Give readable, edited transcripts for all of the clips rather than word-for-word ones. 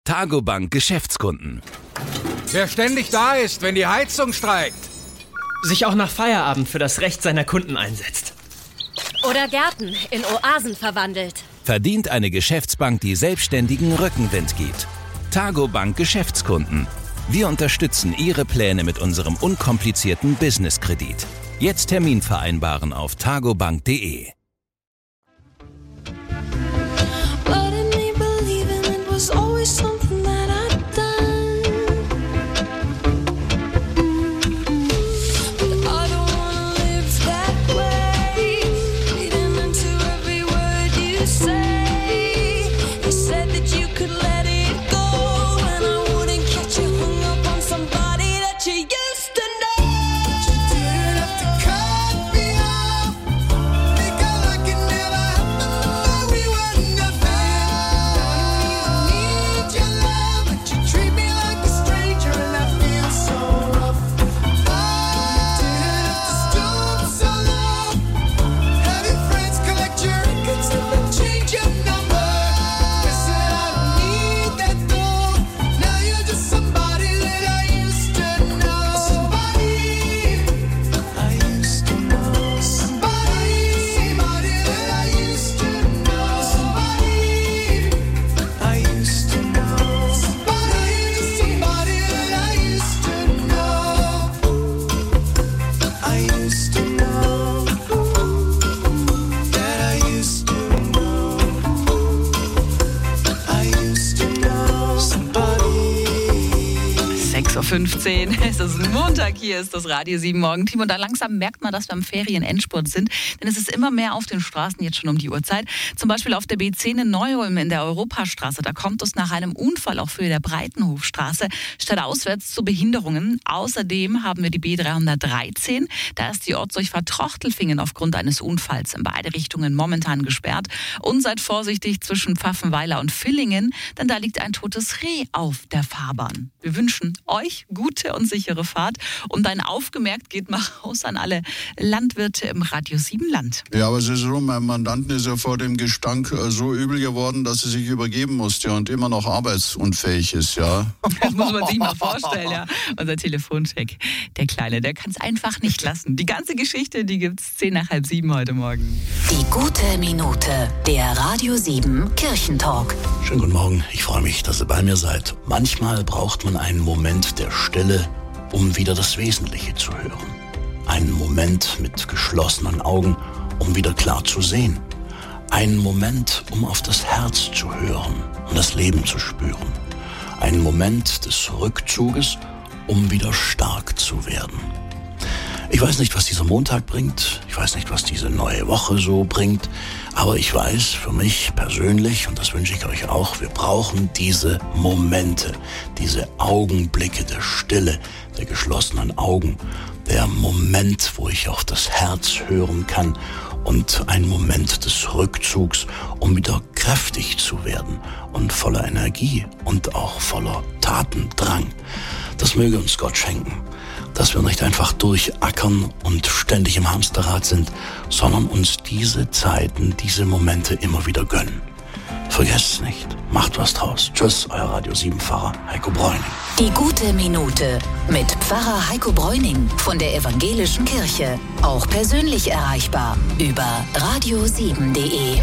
Targobank Geschäftskunden. Wer ständig da ist, wenn die Heizung streikt. Sich auch nach Feierabend für das Recht seiner Kunden einsetzt. Oder Gärten in Oasen verwandelt. Verdient eine Geschäftsbank, die Selbstständigen Rückenwind gibt. Targobank Geschäftskunden. Wir unterstützen Ihre Pläne mit unserem unkomplizierten Business-Kredit. Jetzt Termin vereinbaren auf targobank.de. Es ist Montag, hier ist das Radio 7 Morgenteam und da langsam merkt man, dass wir am Ferienendspurt sind, denn es ist immer mehr auf den Straßen jetzt schon um die Uhrzeit. Zum Beispiel auf der B10 in Neu-Ulm in der Europastraße, da kommt es nach einem Unfall auch für der Breitenhofstraße stadtauswärts zu Behinderungen. Außerdem haben wir die B313, da ist die Ortsdurchfahrt Trochtelfingen aufgrund eines Unfalls in beide Richtungen momentan gesperrt. Und seid vorsichtig zwischen Pfaffenweiler und Villingen, denn da liegt ein totes Reh auf der Fahrbahn. Wir wünschen euch gute und sichere Fahrt. Und ein Aufgemerkt geht mal raus an alle Landwirte im Radio 7 Land. Ja, aber es ist so, meinem Mandanten ist ja vor dem Gestank so übel geworden, dass er sich übergeben musste und immer noch arbeitsunfähig ist, ja. Das muss man sich mal vorstellen, ja. Unser Telefoncheck, der Kleine, der kann es einfach nicht lassen. Die ganze Geschichte, die gibt's 6:10 heute Morgen. Die gute Minute, der Radio 7 Kirchentalk. Schönen guten Morgen, ich freue mich, dass ihr bei mir seid. Manchmal braucht man einen Moment der Stille, um wieder das Wesentliche zu hören. Einen Moment mit geschlossenen Augen, um wieder klar zu sehen. Einen Moment, um auf das Herz zu hören und das Leben zu spüren. Einen Moment des Rückzuges, um wieder stark zu werden. Ich weiß nicht, was dieser Montag bringt. Ich weiß nicht, was diese neue Woche so bringt. Aber ich weiß für mich persönlich, und das wünsche ich euch auch, wir brauchen diese Momente, diese Augenblicke der Stille, der geschlossenen Augen. Der Moment, wo ich auf das Herz hören kann und ein Moment des Rückzugs, um wieder kräftig zu werden und voller Energie und auch voller Tatendrang. Das möge uns Gott schenken, dass wir nicht einfach durchackern und ständig im Hamsterrad sind, sondern uns diese Zeiten, diese Momente immer wieder gönnen. Vergesst es nicht. Macht was draus. Tschüss, euer Radio 7 Pfarrer Heiko Bräuning. Die gute Minute mit Pfarrer Heiko Bräuning von der Evangelischen Kirche. Auch persönlich erreichbar über radio7.de.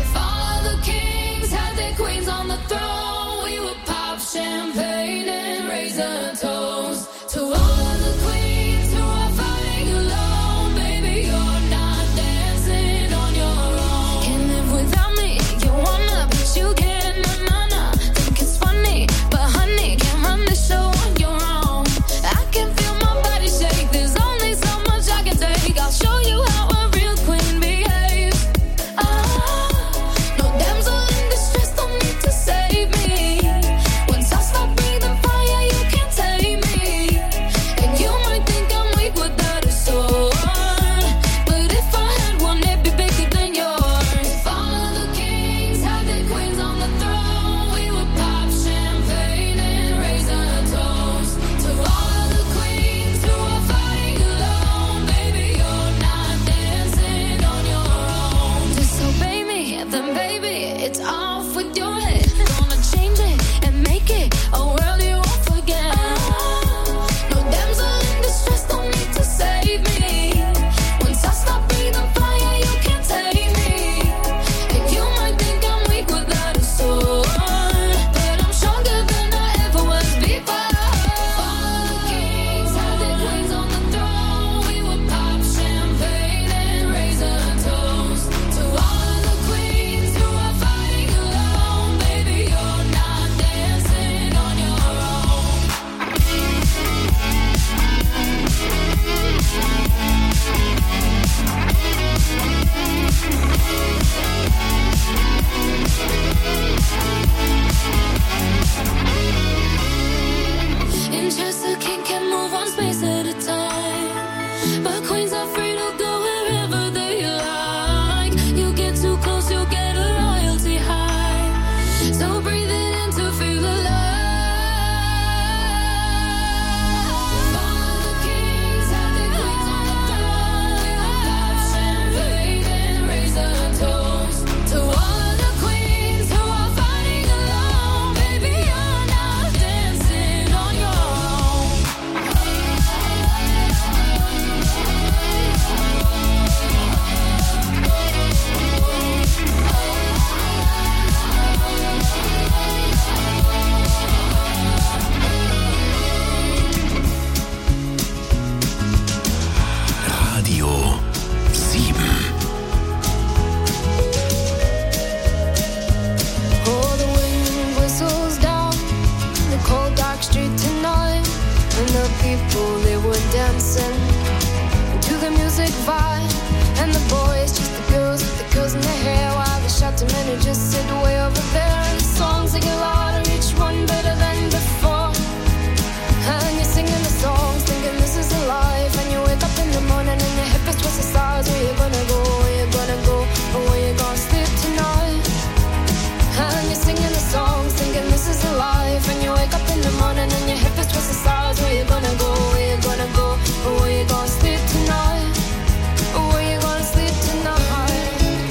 And the people, they were dancing to the music vibe. And the boys, just the girls with the curls in their hair, while the shouting men who just sit way over there. And the songs they get louder, each one better than before. And you're singing the songs, thinking this is a life. And you wake up in the morning and your hip is twisted sides. Where you gonna go, where you gonna go, or where you gonna sleep tonight? And you're singing the songs, thinking this is a life. And you wake up in the morning and your hip is twisted sides. Where you gonna go, where you gonna go, or where you gonna sleep tonight? Or where you gonna sleep tonight?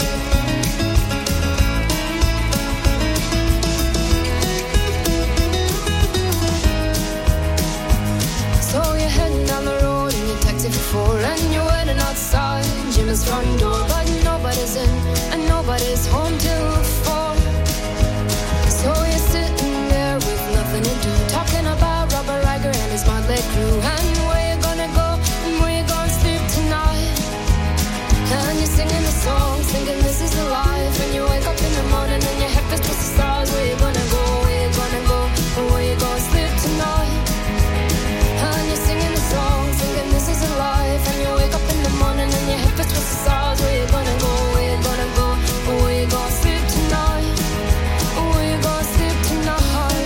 So you're heading down the road in your taxi for 4, and you're waiting outside Jimmy's front door, but nobody's in and nobody's home till 4. So you're sitting there with nothing to do, talking about Robert Riger and his motley crew, and where you gonna go and where you gonna sleep tonight. And you're singing the songs, thinking this is the life. And you wake up in the morning and your head is twisted stars. Where you gonna go, where you gonna go, or where you gonna sleep tonight? And you're singing the songs, thinking this is a life. And you wake up in the morning and your head is twisted stars. Where you gonna go, where you gonna go, or where you gonna sleep tonight? Or where you gonna sleep tonight?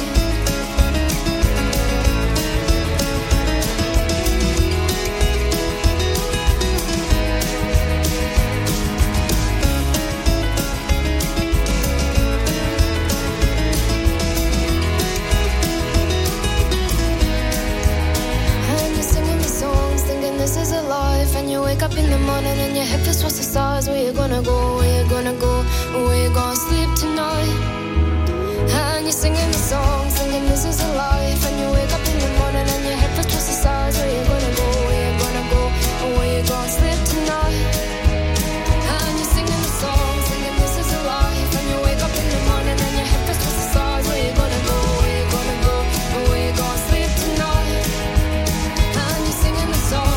This is a life, and you wake up in the morning and your head feels towards the stars. Where you gonna go, where you gonna go, or where you gonna sleep tonight? And you're singing the song, singing this is a life. And you wake up in the morning and your head feels towards the stars. Where you gonna go, where you gonna go, or where you gonna sleep tonight? And you're singing the song, singing this is a life. And you wake up in the morning and your head feels towards the stars. Where you gonna go, where you gonna go, or where you gonna sleep tonight? And you're singing the song.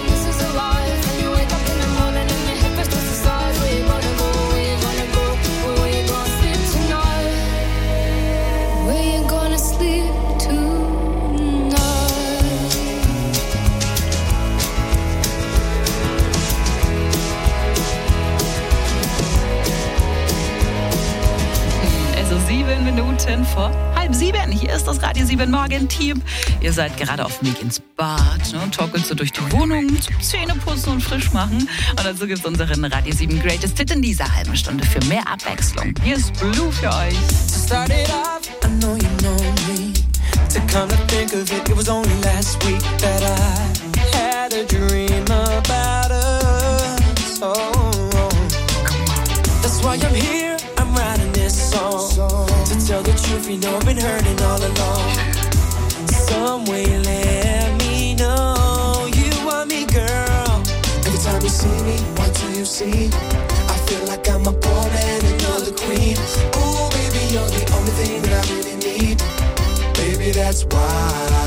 Minuten vor 6:30. Hier ist das Radio 7 Morgen-Team. Ihr seid gerade auf dem Weg ins Bad, ne? Torkelt so durch die Wohnung, zum Zähneputzen und frisch machen. Und dazu gibt es unseren Radio 7 Greatest Hit in dieser halben Stunde für mehr Abwechslung. Hier ist Blue für euch. Started off, I know you know me. To come to think of it, it was only last week that I had a dream about us. Oh, that's why I'm here. I'm writing this song to tell the truth. You know I've been hurting all along. Some way let me know you want me, girl. Every time you see me, what do you see? I feel like I'm a poor man and you're the queen. Oh, baby, you're the only thing that I really need. Baby, that's why